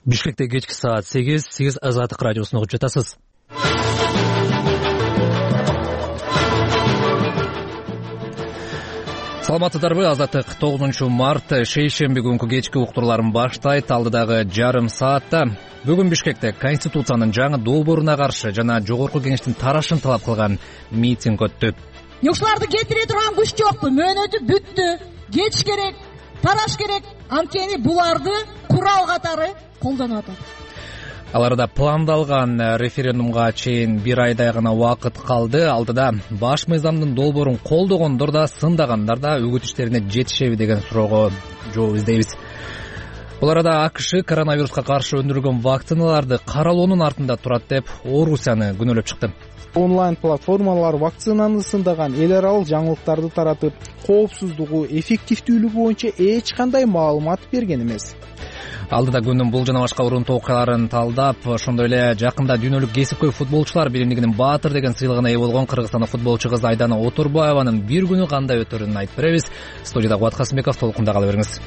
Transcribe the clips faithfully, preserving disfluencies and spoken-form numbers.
Бишкекте кечки саат сегиз, сиз Азаттык радиосун угуп жатасыз. Саламатсыздарбы, Азаттык тогузунчу март шейшемби күнкү кечки уктурларын баштайт. Алдыдагы жарым саатта бүгүн Бишкекте Конституциянын жаңы долбооруна каршы жана жогорку кеңештин тарашын талап кылган митинг өттү. Юкшуларды кетире турган күч жокпу, мөөнөтү бүттү, кетиш керек, тараш керек. Анткени буларды курал катары колдонуп атат. Аларда пландалган референдумга чейин бир айдай гана убакыт калды. Алдыда баш мыйзамдын долбоорун колдогондор да, сындагандар да үгүт иштерине жетишеби деген суроого жооп издейбиз. Бул арада АКШ коронавируска каршы өндүрүлгөн вакциналарды каралоонун артында турат деп Орусияны күнөөлөп чыкты. Онлайн платформалар вакцинаны сындаган эл аралык жаңылыктарды таратып, коопсуздугу, эффективдүүлүгү боюнча эч кандай маалымат берген эмес. Алдыда күндүн бул жана башка урунтуу окуяларын талдап, ошондой эле жакында дүйнөлүк кесипкөй футболчулар биримдигинин баатыр деген сыйлыгына ээ болгон кыргызстандык футболчу кыз Айдана Отурбаеванын бир күнү кандай өтөрүн айтып беребиз. Студияда Кубат Касымбеков, толкунда кала бериңиз.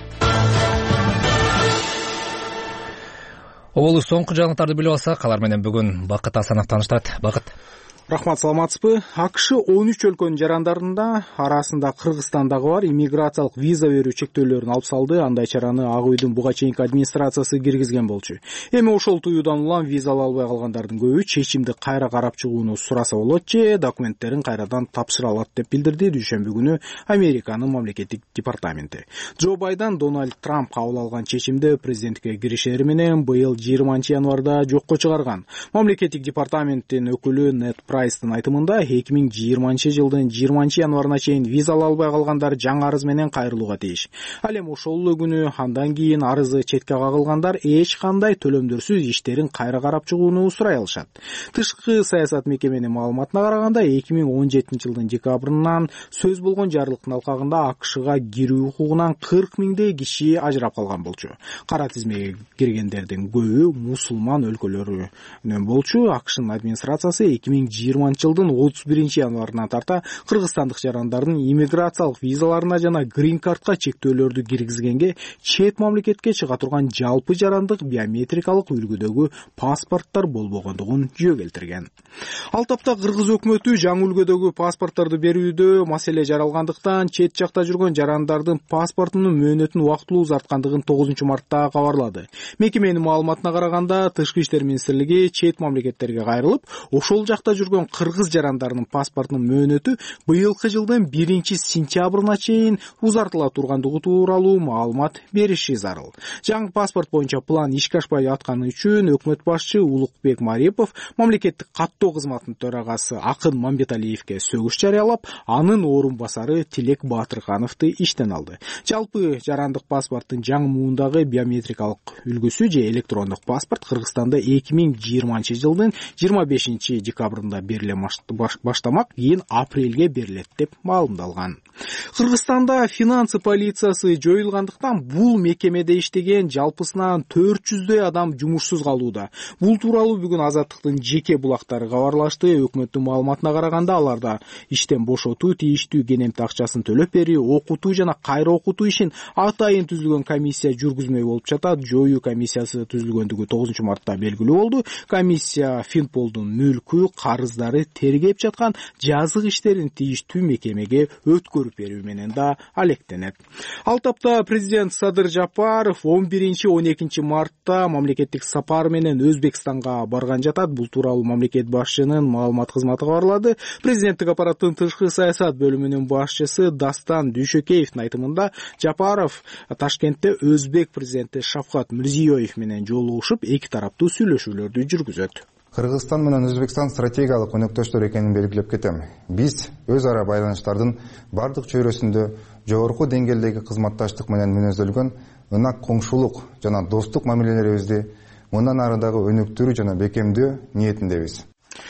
Оболу соңку жаңылыктарды билип алсак, алар менен бүгүн Бакыт Асанов тааныштырат. Бакыт. Рахмат, саламатсызбы? АКШ он үч өлкөнүн жарандарында арасында Кыргызстандагы бар иммиграциялык виза берүү чектөөлөрүн алып салды. Андай чараны Ак үйдүн буга чейинки администрациясы киргизген болчу. Эми ошол туюудан улам виза ала албай калгандардын көбү чечимди кайра карап чыгууну сураса болот же документтерин кайрадан тапшыра алат деп билдирди дүйшөмбү күнү Американын мамлекеттик департаменти. Джо Байден Дональд Трамп кабыл алган чечимди президенттикке киришери менен быйыл жыйырманчы январда жокко чыгарган. Мамлекеттик департаменттин өкүлү Нет Прайстын айтымында эки миң жыйырманчы жылдын жыйырманчы январына чейин виза ала албай калгандар жаңы арыз менен кайрылууга тийиш. Ал эми ошол эле күнү андан кийин арызы четке кагылгандар эч кандай төлөмдөрсүз иштерин кайра карап чыгууну сурай алышат. Тышкы саясат мекеменин маалыматына караганда эки миң он жетинчи жылдын декабрынан сөз болгон жарлыктын алкагында АКШга кирүү укугунан кырк миңдей киши ажырап калган болчу. Кара тизмеге киргендердин көбү мусулман өлкөлөрүнөн болчу. АКШнын администрациясы эки миң жыйырманчы жылдын отуз биринчи январынан тарта кыргызстандык жарандардын иммиграциялык визаларына жана грин картка чектөөлөрдү киргизгенге чет мамлекетке чыга турган жалпы жарандык биометрикалык үлгүдөгү паспорттор болбогондугун жөө келтирген. Ал тапта кыргыз өкмөтү жаңы үлгүдөгү паспортторду берүүдө маселе жаралгандыктан чет жакта жүргөн жарандардын паспортунун мөөнөтүн убактылуу узарткандыгын тогузунчу мартта кабарлады. Мекеменин маалыматына караганда Тышкы иштер министрлиги чет мамлекеттерге кайрылып, ошол жакта жүргөн кыргыз жарандарынын паспортунун мөөнөтү быйылкы жылдын биринчи сентябрына чейин узартыла тургандыгы тууралуу маалымат бериши зарыл. Жаңы паспорт боюнча план ишке ашпай атканы үчүн өкмөт башчы Улукбек Марипов мамлекеттик каттоо кызматынын төрагасы Акын Мамбеталиевке сөгүш жарыялап, анын орун басары Тилек Батырхановду иштен алды. Жалпы жарандык паспорттун жаңы муундагы биометрикалык үлгүсү же электрондук паспорт Кыргызстанда эки миң жыйырманчы жылдын жыйырма бешинчи декабрында бериле баштамак, кийин апрелге берилет деп маалымдалган. Кыргызстанда финансы полициясы жоюлгандыктан бул мекемеде иштеген жалпысынан төрт жүздөй адам жумушсуз калууда. Бул тууралуу бүгүн Азаттыктын жеке булактары кабарлашты. Өкмөттүн маалыматына караганда аларда иштен бошотуу, тийиштүү кенемти акчасын төлөп берүү, окутуу жана кайра окутуу ишин атайын түзүлгөн комиссия жүргүзмөй болуп жатат. Жоюу комиссиясы түзүлгөндүгү тогузунчу мартта белгилүү болду. Комиссия Финполдун мүлкү, карыздары тергеп жаткан жазык иштерин тийиштүү мекемеге өткөрүп берүү менен да алектенет. Ал тапта президент Садыр Жапаров он биринчи он экинчи мартта мамлекеттик сапар менен Өзбекстанга барган жатат. Бул тууралуу мамлекет башчынын маалымат кызматы кабарлады. Президенттик аппараттын тышкы саясат бөлүмүнүн башчысы Дастан Дүйшөкеевдин айтымында Жапаров Ташкентте Өзбек президенти Шавкат Мирзиёев менен жолугушуп, эки тараптуу сүйлөшүүлөрдү жүргүзөт. Кыргызстан менен Өзбекстан стратегиялык өнөктөштөр экенин белгилеп кетем. Биз өз ара байланыштардын бардык чөйрөсүндө жогорку деңгээлдеги кызматташтык менен мүнөздөлгөн ынак коңшулук жана достук мамилелерибизди мындан ары дагы өнүктүрүү жана бекемдөө ниетиндебиз.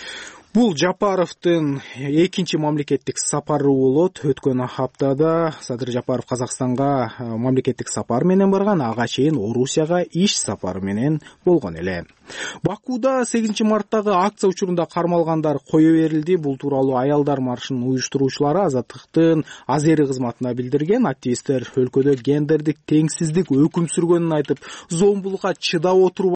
Бул Жапаровдун экинчи мамлекеттик сапары болот. Өткөн аптада Садыр Жапаров Казакстанга мамлекеттик сапар менен барган, ага чейин Орусияга иш сапары менен болгон эле. Бакуда сегизинчи марттагы акция учурунда кармалгандар кое берилди. Бул тууралуу аялдар маршынын уюштуруучулары Азаттыктын Азери кызматына билдирген. Активисттер өлкөдө гендердик теңсиздик өкүм сүргөнүн айтып, зомбулукка чыдап отуруп